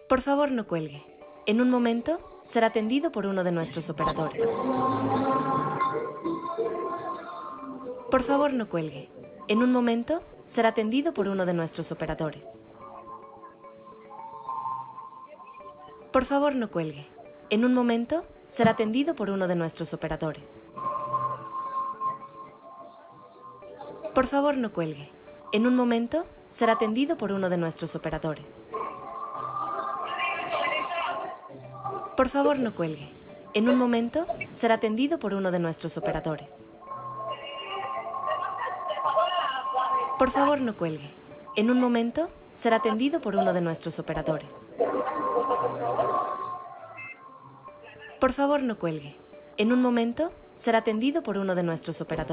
Por favor, no cuelgue. En un momento será atendido por uno de nuestros operadores. Por favor, no cuelgue. En un momento será atendido por uno de nuestros operadores. Por favor, no cuelgue. En un momento será atendido por uno de nuestros operadores. Por favor, no cuelgue. En un momento será atendido por uno de nuestros operadores. Por favor, no cuelgue. En un momento será atendido por uno de nuestros operadores. Por favor, no cuelgue. En un momento será atendido por uno de nuestros operadores. Por favor, no cuelgue. En un momento será atendido por uno de nuestros operadores.